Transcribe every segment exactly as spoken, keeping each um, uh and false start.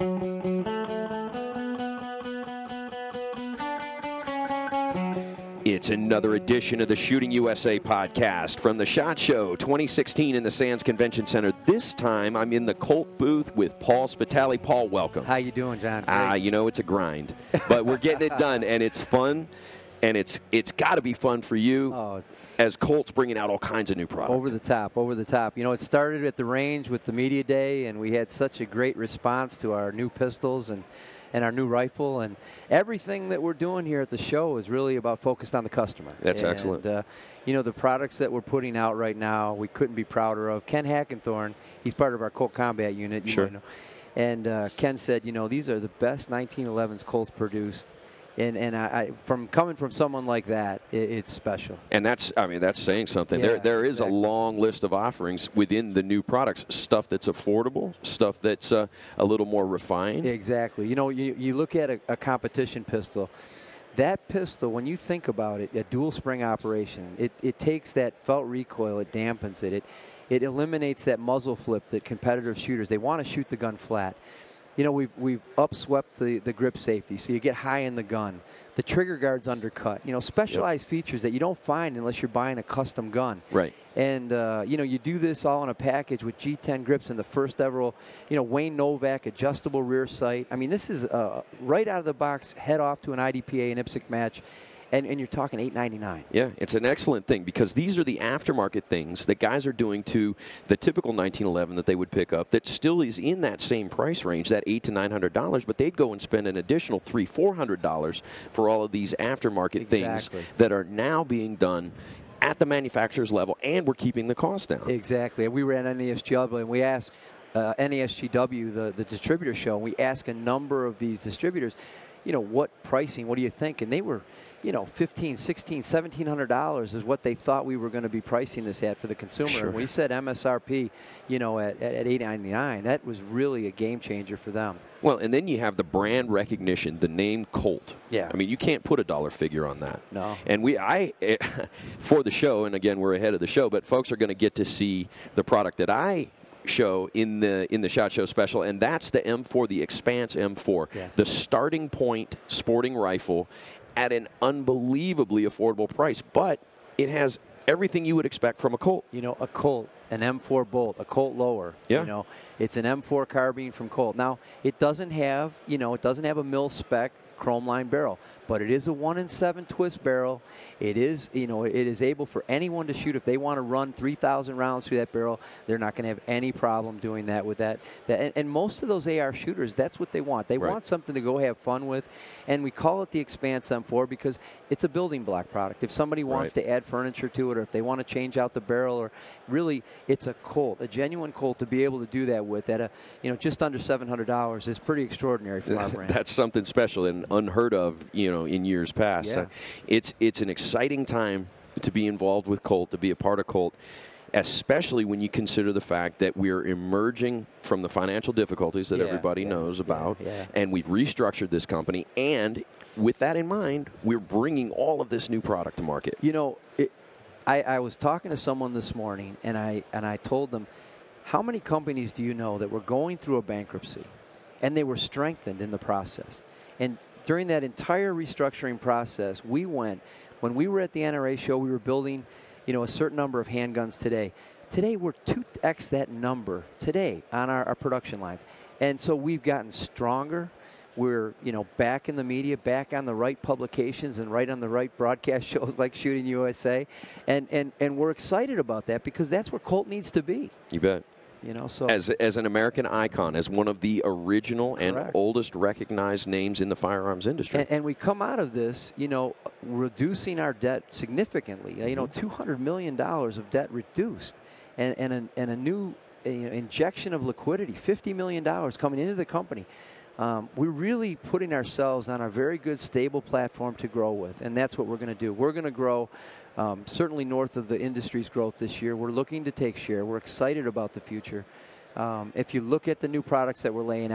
It's another edition of the Shooting U S A podcast from the SHOT Show twenty sixteen in the Sands Convention Center. This time I'm in the Colt booth with Paul Spitali. Paul, welcome. How you doing, John? Ah, uh, you know, it's a grind, but we're getting it done, and it's fun, and it's it's got to be fun for you oh, it's, as Colt's bringing out all kinds of new products. Over the top, over the top. You know, it started at the range with the media day, and we had such a great response to our new pistols and and our new rifle, and everything that we're doing here at the show is really about focused on the customer. That's and, excellent. Uh, you know, the products that we're putting out right now, we couldn't be prouder of. Ken Hackenthorn, he's part of our Colt Combat Unit. You sure. know, and uh, Ken said, you know, these are the best nineteen elevens Colts produced. And and I, I from coming from someone like that, it, it's special. And that's I mean that's saying something. Yeah, there there is exactly. a long list of offerings within the new products. Stuff that's affordable, stuff that's uh, a little more refined. Exactly. You know, you you look at a, a competition pistol. That pistol, when you think about it, a dual spring operation, it, it takes that felt recoil, it dampens it, it it eliminates that muzzle flip that competitive shooters, they want to shoot the gun flat. You know, we've we've upswept the, the grip safety, so you get high in the gun. The trigger guard's undercut. You know, specialized yep. features that you don't find unless you're buying a custom gun. Right. And, uh, you know, you do this all in a package with G ten grips and the first ever, you know, Wayne Novak adjustable rear sight. I mean, this is uh, right out of the box, head off to an I D P A and I P S C match. And, and you're talking eight ninety-nine. Yeah, it's an excellent thing because these are the aftermarket things that guys are doing to the typical nineteen eleven that they would pick up that still is in that same price range, that eight to nine hundred dollars, but they'd go and spend an additional three, four hundred dollars for all of these aftermarket exactly. things that are now being done at the manufacturer's level, and we're keeping the cost down. Exactly. We were at N A S G W and we asked uh, N A S G W, the the distributor show, and we asked a number of these distributors, you know, what pricing? What do you think? And they were, you know, fifteen, sixteen, seventeen hundred dollars is what they thought we were going to be pricing this at for the consumer. Sure. And we said M S R P, you know, at, at eight ninety-nine. That was really a game changer for them. Well, and then you have the brand recognition, the name Colt. Yeah. I mean, you can't put a dollar figure on that. No. And we, I, for the show, and again, we're ahead of the show, but folks are going to get to see the product that I show in the in the SHOT Show special, and that's the M four, the Expanse M four, yeah. the starting point sporting rifle at an unbelievably affordable price, but it has everything you would expect from a Colt. You know, a Colt, an M four bolt, a Colt lower. Yeah. You know, it's an M four carbine from Colt. Now, it doesn't have, you know, it doesn't have a mil spec chrome line barrel, but it is a one in seven twist barrel. It is, you know, it is able for anyone to shoot. If they want to run three thousand rounds through that barrel, they're not going to have any problem doing that with that. that and, and most of those A R shooters, that's what they want. They right. want something to go have fun with, and we call it the Expanse M four because it's a building block product. If somebody wants right. to add furniture to it, or if they want to change out the barrel, or really, it's a Colt, a genuine Colt to be able to do that with at a, you know, just under seven hundred dollars is pretty extraordinary for our brand. That's something special and unheard of, you know, in years past. Yeah. Uh, it's it's an exciting time to be involved with Colt, to be a part of Colt, especially when you consider the fact that we're emerging from the financial difficulties that yeah, everybody yeah, knows about, yeah, yeah. and we've restructured this company, and with that in mind, we're bringing all of this new product to market. You know, it, I, I was talking to someone this morning, and I and I told them, how many companies do you know that were going through a bankruptcy, and they were strengthened in the process? And during that entire restructuring process, we went, when we were at the N R A show, we were building, you know, a certain number of handguns today. Today, we're two X that number today on our, our production lines. And so we've gotten stronger. We're, you know, back in the media, back on the right publications and right on the right broadcast shows like Shooting U S A. And, and, and we're excited about that because that's where Colt needs to be. You bet. You know, so as as an American icon, as one of the original and Correct. oldest recognized names in the firearms industry. And, and we come out of this, you know, reducing our debt significantly. Mm-hmm. You know, two hundred million dollars of debt reduced, and and a, and a new uh, injection of liquidity, fifty million dollars coming into the company. Um, we're really putting ourselves on a very good, stable platform to grow with, and that's what we're going to do. We're going to grow. Um, certainly north of the industry's growth this year. We're looking to take share. We're excited about the future. Um, if you look at the new products that we're laying out,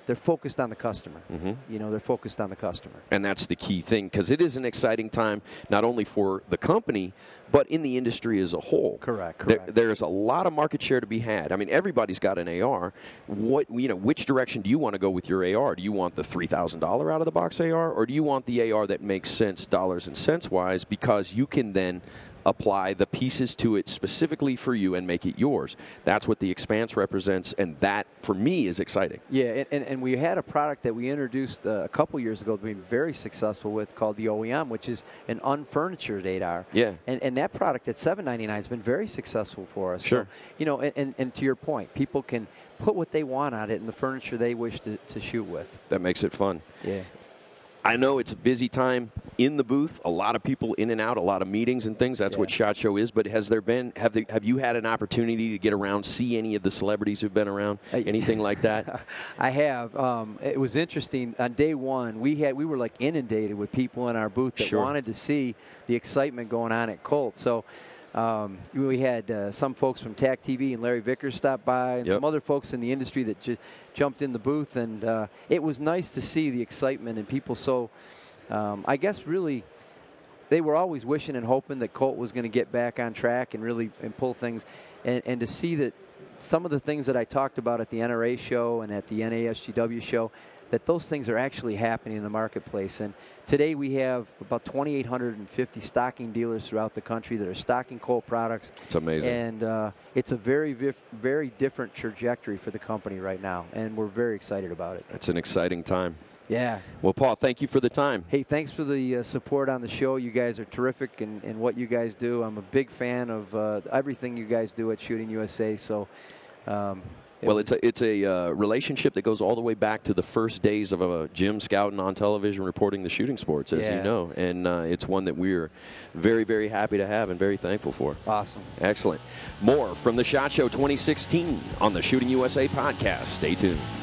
they're focused on the customer. Mm-hmm. You know, they're focused on the customer. And that's the key thing, because it is an exciting time, not only for the company, but in the industry as a whole. Correct, There, correct. there's a lot of market share to be had. I mean, everybody's got an A R. What you know, which direction do you want to go with your A R? Do you want the three thousand dollars out of the box A R, or do you want the A R that makes sense dollars and cents wise, because you can then apply the pieces to it specifically for you and make it yours? That's what the Expanse represents, and that, for me, is exciting. Yeah, and, and, and we had a product that we introduced uh, a couple years ago that we've been very successful with called the O E M, which is an unfurnitured A R. Yeah. And, and that product at seven ninety-nine has been very successful for us. Sure. So, you know, and, and, and to your point, people can put what they want on it and the furniture they wish to, to shoot with. That makes it fun. Yeah. I know it's a busy time in the booth, a lot of people in and out, a lot of meetings and things. That's Yeah. what SHOT Show is. But has there been, have they, have you had an opportunity to get around, see any of the celebrities who've been around, anything like that? I have. Um, it was interesting. On day one, we had we were like inundated with people in our booth that Sure. wanted to see the excitement going on at Colt. So um, we had uh, some folks from T A C T V and Larry Vickers stop by, and Yep. some other folks in the industry that just jumped in the booth. And uh, it was nice to see the excitement and people so, um, I guess, really, they were always wishing and hoping that Colt was going to get back on track and really and pull things. And, and to see that some of the things that I talked about at the N R A show and at the N A S G W show, that those things are actually happening in the marketplace. And today we have about two thousand eight hundred fifty stocking dealers throughout the country that are stocking Colt products. It's amazing. And uh, it's a very, vif- very different trajectory for the company right now, and we're very excited about it. It's an exciting time. Yeah. Well, Paul, thank you for the time. Hey, thanks for the uh, support on the show. You guys are terrific in, in what you guys do. I'm a big fan of uh, everything you guys do at Shooting U S A. So, um, it Well, was- it's a it's a uh, relationship that goes all the way back to the first days of uh, Jim scouting on television, reporting the shooting sports, as Yeah. you know, and uh, it's one that we're very, very happy to have and very thankful for. awesome. Excellent. More from the SHOT Show twenty sixteen on the Shooting U S A podcast. Stay tuned.